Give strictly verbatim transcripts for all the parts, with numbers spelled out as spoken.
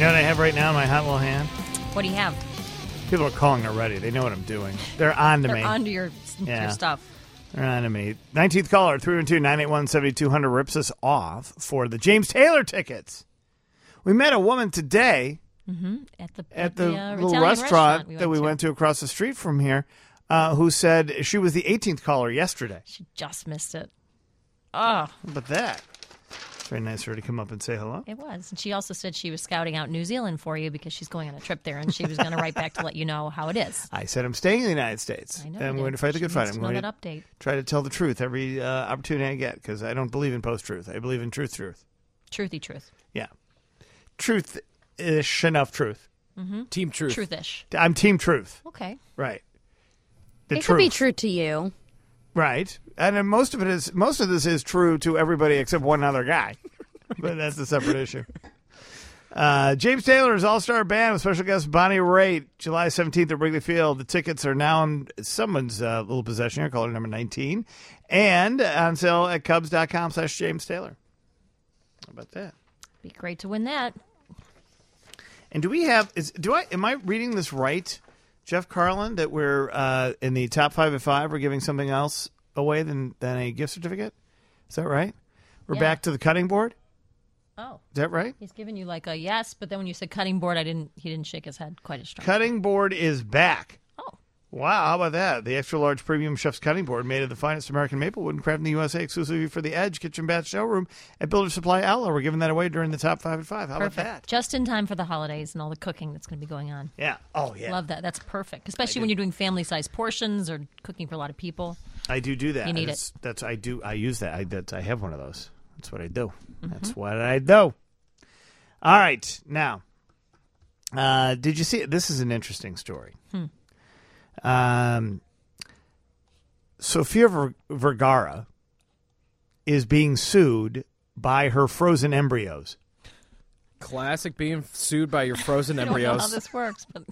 know what I have right now in my hot little hand? What do you have? People are calling already. They know what I'm doing. They're on to They're me. on to your, Yeah. your stuff. They're on to me. nineteenth caller, three one two, nine eight one, seven two zero zero, rips us off for the James Taylor tickets. We met a woman today Mm-hmm. At the, at at the, the uh, little Italian restaurant, we that we to. went to across the street from here, uh, who said she was the eighteenth caller yesterday. She just missed it. Oh, How about that? It's very nice of her to come up and say hello. it was. And she also said she was scouting out New Zealand for you because she's going on a trip there, and she was going to write back to let you know how it is. I said I'm staying in the United States. I know. And I'm you going did. to fight the She good fight. needs I'm to know going that to update. try to tell the truth every uh, opportunity I get because I don't believe in post-truth. I believe in truth, truth. Truthy truth. Yeah. Truth-ish enough truth. Team Truth. Truthish. I'm team truth. Okay. Right. The It could be true to you. Right. And then most of it is most of this is true to everybody except one other guy. But that's a separate issue. Uh, James Taylor's All-Star Band with special guest Bonnie Raitt, July seventeenth at Wrigley Field. The tickets are now in someone's uh, little possession here, caller number nineteen, and on sale at Cubs.com slash James Taylor. How about that? Be great to win that. And do we have, is do I, am I reading this right, Jeff Carlin, that we're uh, in the top five at five, we're giving something else away than, than a gift certificate? Is that right? We're Yeah. back to the cutting board? Oh. Is that right? He's giving you like a yes, but then when you said cutting board, I didn't. He didn't shake his head quite as strong. Cutting board is back. Oh. Wow, how about that? The extra large premium chef's cutting board made of the finest American maple wood and crafted in the U S A exclusively for the Edge Kitchen Bath Showroom at Builder Supply Outlet. We're giving that away during the top five at five. How Perfect. about that? Just in time for the holidays and all the cooking that's going to be going on. Yeah. Oh, yeah. Love that. That's perfect, especially when you're doing family-sized portions or cooking for a lot of people. I do do that. You need That's- it. That's I do. I use that. I that I have one of those. That's what I do. Mm-hmm. That's what I do. All right. Now, uh, did you see it? This is an interesting story. Hmm. Um, Sofia Ver- Vergara is being sued by her frozen embryos. Classic being sued by your frozen I don't know how embryos. this works, but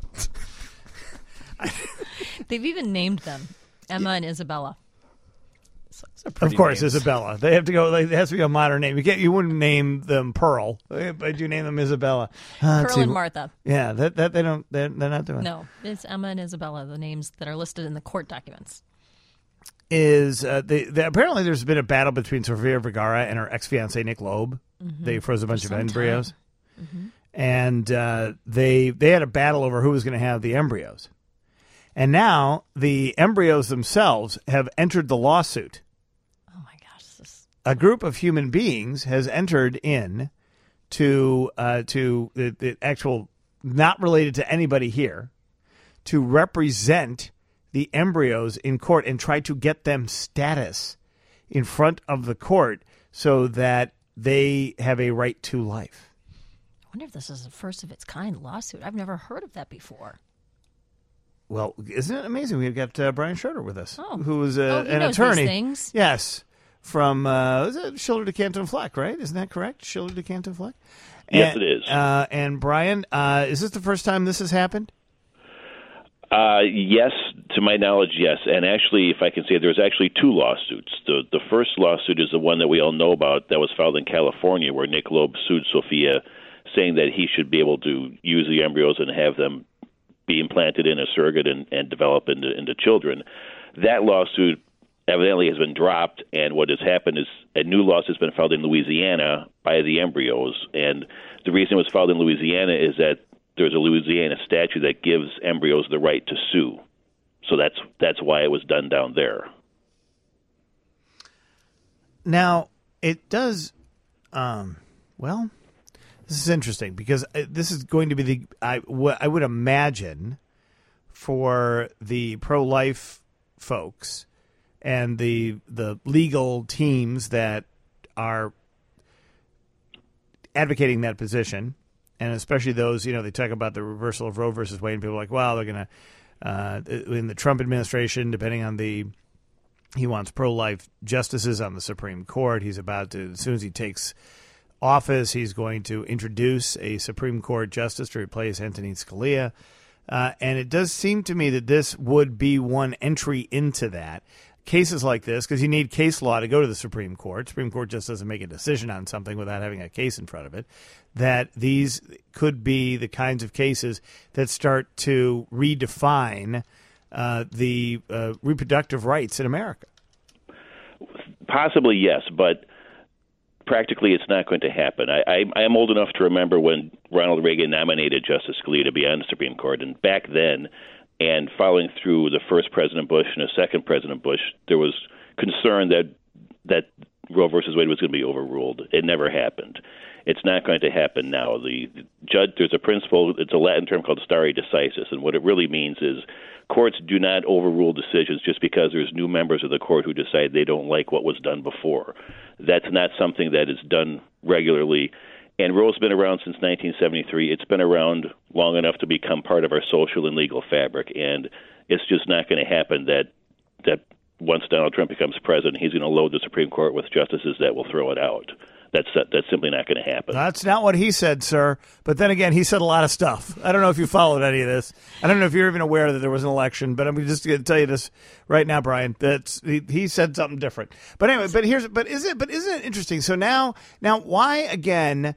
they've even named them Emma and Isabella. Those are pretty Of course, names. Isabella. They have to go. Like, it has to be a modern name. You can't. You wouldn't name them Pearl, but you name them Isabella. Uh, let's Pearl see. and Martha. Yeah, that that they don't. They're, they're not doing. No, it's Emma and Isabella, the names that are listed in the court documents. Is uh, they, they, apparently there's been a battle between Sofia Vergara and her ex fiance Nick Loeb. Mm-hmm. They froze a bunch of some embryos, and uh, they they had a battle over who was going to have the embryos. And now the embryos themselves have entered the lawsuit. Oh my gosh, this is A group of human beings has entered in to uh, to the, the actual, not related to anybody here, to represent the embryos in court and try to get them status in front of the court so that they have a right to life. I wonder if this is a first of its kind lawsuit. I've never heard of that before. Well, isn't it amazing? We've got uh, Brian Schroeder with us, Oh. who is a, Oh, he an knows attorney. these things. Yes, from uh, is it Schiller to Canton Fleck, right? Isn't that correct? Schiller to Canton Fleck. Yes, And- it is. Uh, and Brian, uh, is this the first time this has happened? Uh, yes, to my knowledge, yes. And actually, if I can say, there's actually two lawsuits. The the first lawsuit is the one that we all know about that was filed in California, where Nick Loeb sued Sophia, saying that he should be able to use the embryos and have them be implanted in a surrogate and, and develop into, into children. That lawsuit evidently has been dropped, and what has happened is a new lawsuit has been filed in Louisiana by the embryos. And the reason it was filed in Louisiana is that there's a Louisiana statute that gives embryos the right to sue. So that's that's why it was done down there. Now, it does, um, well, this is interesting because uh, this is going to be the, I, what I would imagine for the pro-life folks and the the legal teams that are advocating that position, and especially those, you know, they talk about the reversal of Roe versus Wade, and people are like, well, they're going to, uh, in the Trump administration, depending on the, he wants pro-life justices on the Supreme Court. He's about to, as soon as he takes office, he's going to introduce a Supreme Court justice to replace Antonin Scalia. Uh, and it does seem to me that this would be one entry into that. cases like this, because you need case law to go to the Supreme Court. Supreme Court just doesn't make a decision on something without having a case in front of it, that these could be the kinds of cases that start to redefine uh, the uh, reproductive rights in America. Possibly, yes, but practically it's not going to happen. I, I, I am old enough to remember when Ronald Reagan nominated Justice Scalia to be on the Supreme Court, and back then, and following through the first President Bush and the second President Bush, there was concern that that Roe versus Wade was going to be overruled. It never happened. It's not going to happen now. The, the judge, there's a principle, it's a Latin term called stare decisis, and what it really means is courts do not overrule decisions just because there's new members of the court who decide they don't like what was done before. That's not something that is done regularly. And Roe's been around since nineteen seventy-three. It's been around long enough to become part of our social and legal fabric, and it's just not going to happen that that once Donald Trump becomes president, he's going to load the Supreme Court with justices that will throw it out. That's that's simply not going to happen. That's not what he said, sir. But then again, he said a lot of stuff. I don't know if you followed any of this. I don't know if you're even aware that there was an election. But I'm just going to tell you this right now, Brian. That he, he said something different. But anyway, but here's but is it but isn't it interesting? So now now why again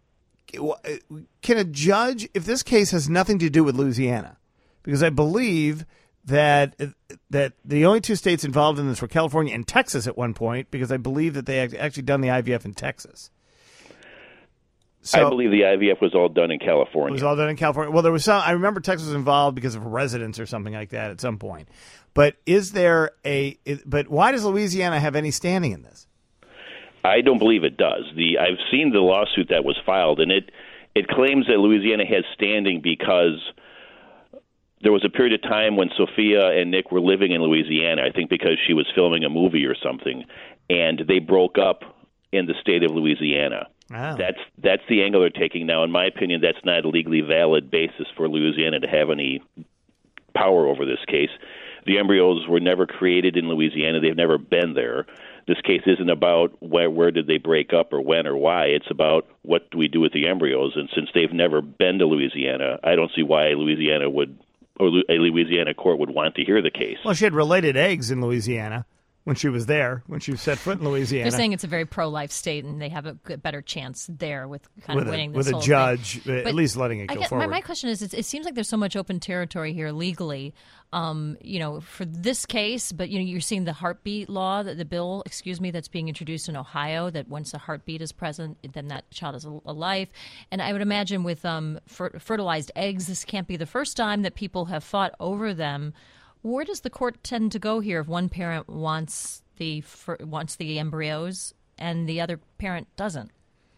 can a judge, if this case has nothing to do with Louisiana, because I believe that that the only two states involved in this were California and Texas at one point, because I believe that they had actually done the I V F in Texas. So, I believe the I V F was all done in California. It was all done in California. Well, there was some. I remember Texas was involved because of residents or something like that at some point. But is there a? But why does Louisiana have any standing in this? I don't believe it does. The I've seen the lawsuit that was filed, and it it claims that Louisiana has standing because there was a period of time when Sophia and Nick were living in Louisiana, I think because she was filming a movie or something, and they broke up in the state of Louisiana. Wow. That's that's the angle they're taking now. In my opinion, that's not a legally valid basis for Louisiana to have any power over this case. The embryos were never created in Louisiana. They've never been there. This case isn't about where, where did they break up or when or why. It's about what do we do with the embryos. And since they've never been to Louisiana, I don't see why Louisiana would or a Louisiana court would want to hear the case. Well, she had related eggs in Louisiana when she was there, when she set foot in Louisiana. They're saying it's a very pro-life state, and they have a good, better chance there with kind with of winning a, this with whole a judge, thing. at But least letting it I go guess, forward. My, my question is, it, it seems like there's so much open territory here legally, um, you know, for this case. But you know, you're seeing the heartbeat law, that the bill, excuse me, that's being introduced in Ohio. That once a heartbeat is present, then that child has a, a life. And I would imagine with um, fer- fertilized eggs, this can't be the first time that people have fought over them. Where does the court tend to go here if one parent wants the for, wants the embryos and the other parent doesn't?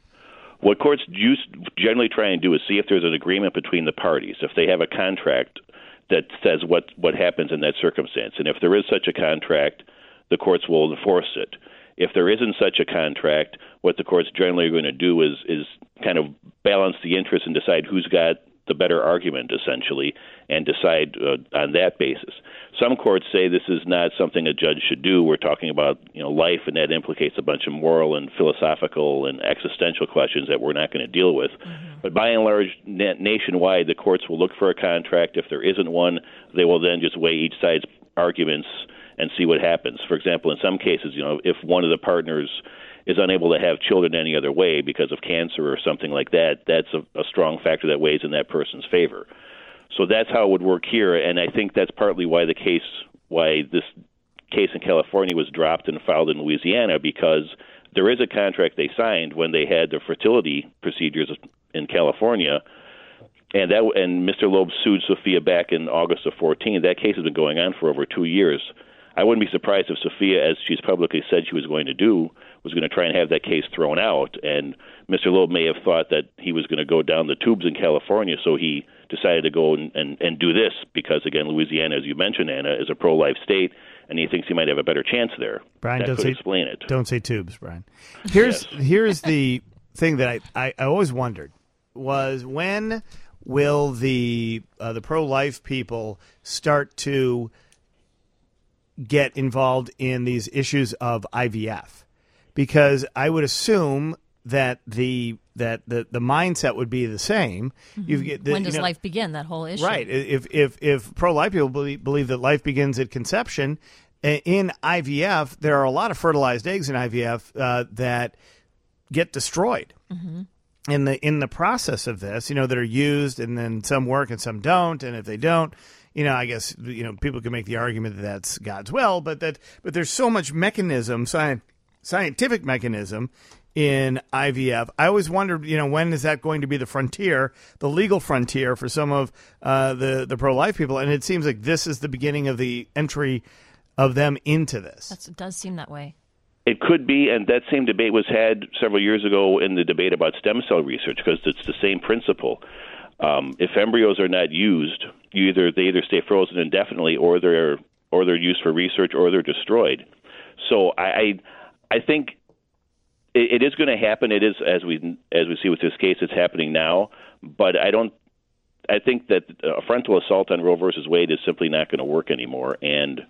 What courts generally try and do is see if there's an agreement between the parties, if they have a contract that says what, what happens in that circumstance. And if there is such a contract, the courts will enforce it. If there isn't such a contract, what the courts generally are going to do is, is kind of balance the interests and decide who's got the better argument, essentially, and decide uh, on that basis. Some courts say this is not something a judge should do. We're talking about, you know, life, and that implicates a bunch of moral and philosophical and existential questions that we're not going to deal with. Mm-hmm. But by and large, na- nationwide, the courts will look for a contract. If there isn't one, they will then just weigh each side's arguments and see what happens. For example, in some cases, you know, if one of the partners is unable to have children any other way because of cancer or something like that, that's a, a strong factor that weighs in that person's favor. So that's how it would work here, and I think that's partly why the case, why this case in California was dropped and filed in Louisiana, because there is a contract they signed when they had their fertility procedures in California, and that and Mister Loeb sued Sophia back in August of fourteen. That case has been going on for over two years. I wouldn't be surprised if Sophia, as she's publicly said she was going to do, was going to try and have that case thrown out. And Mister Loeb may have thought that he was going to go down the tubes in California, so he decided to go and, and, and do this because, again, Louisiana, as you mentioned, Anna, is a pro-life state, and he thinks he might have a better chance there. Brian, that don't could say, explain it. Don't say tubes, Brian. Here's Yes. here's the thing that I, I, I always wondered was when will the uh, the pro-life people start to get involved in these issues of I V F? Because I would assume that the that the, the mindset would be the same. Mm-hmm. You get the, when does you know, life begin? That whole issue, right? If if if pro-life people believe, believe that life begins at conception, in I V F, there are a lot of fertilized eggs in I V F uh, that get destroyed. Mm-hmm. In the in the process of this, you know, that are used, and then some work and some don't, and if they don't, you know, I guess you know people can make the argument that that's God's will, but that but there's so much mechanism, sci- scientific mechanism in I V F. I always wondered, you know, when is that going to be the frontier, the legal frontier for some of uh, the the pro life people? And it seems like this is the beginning of the entry of them into this. That's, it does seem that way. It could be, and that same debate was had several years ago in the debate about stem cell research, because it's the same principle. Um, if embryos are not used, you either they either stay frozen indefinitely, or they're or they're used for research, or they're destroyed. So I I, I think it, it is going to happen. It is as we as we see with this case, it's happening now. But I don't. I think that a frontal assault on Roe versus Wade is simply not going to work anymore, and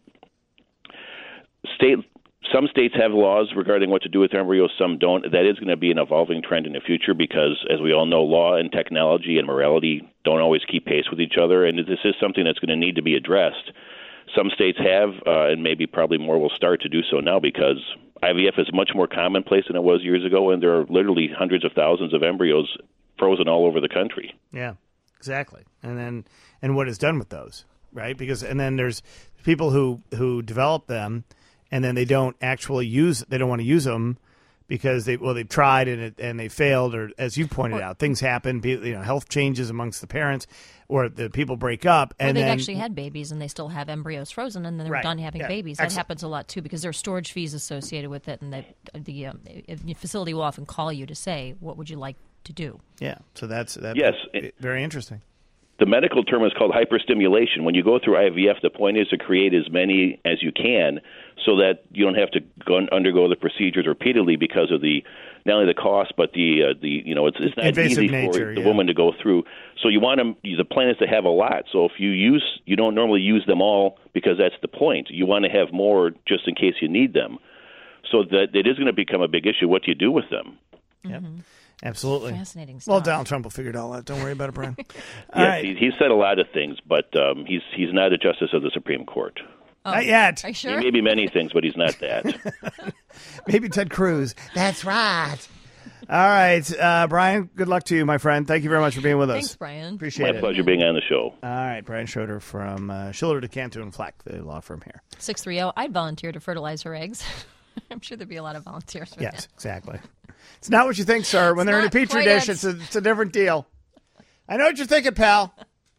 state. Some states have laws regarding what to do with embryos, some don't. That is going to be an evolving trend in the future because, as we all know, law and technology and morality don't always keep pace with each other, and this is something that's going to need to be addressed. Some states have, uh, and maybe probably more will start to do so now because I V F is much more commonplace than it was years ago, and there are literally hundreds of thousands of embryos frozen all over the country. Yeah, exactly. And then, and what is done with those, right? Because, and then there's people who, who develop them, and then they don't actually use, they don't want to use them because they, well, they've tried and it, and they failed, or as you pointed out, things happen, you know, health changes amongst the parents, or the people break up. And or they've then, actually had babies and they still have embryos frozen and then they're right. done having yeah. babies. Excellent. That happens a lot too because there are storage fees associated with it, and the, the, um, the facility will often call you to say, what would you like to do? Yeah, so that's, that's yes. very interesting. The medical term is called hyperstimulation. When you go through I V F, the point is to create as many as you can so that you don't have to go undergo the procedures repeatedly because of the not only the cost but the uh, the you know it's it's not invasive easy nature, for the yeah. woman to go through. So you want them. The plan is to have a lot. So if you use you don't normally use them all because that's the point. You want to have more just in case you need them. So that it is going to become a big issue. What do you do with them? Yep. Absolutely. Fascinating stuff. Well, Donald Trump will figure it all out. Don't worry about it, Brian. All yes, right. he, he's said a lot of things, but um, he's he's not a justice of the Supreme Court. Oh, Not yet. Are you sure? He may be many things, but he's not that. Maybe Ted Cruz. That's right. All right. Uh, Brian, good luck to you, my friend. Thank you very much for being with us. Thanks, Brian. Appreciate My it. pleasure being on the show. All right. Brian Schroeder from uh, Schiller, DeCanto, and Fleck, the law firm here. six three zero, I'd volunteer to fertilize her eggs. I'm sure there'd be a lot of volunteers for Yes, that. exactly. It's not what you think, sir. When It's they're in a not petri quite dish, it. it's a, it's a different deal. I know what you're thinking, pal.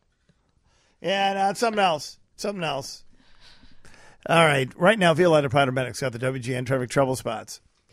Yeah, no, it's something else. Something else. All right. Right now, Violetta Paramedics got the W G N traffic trouble spots.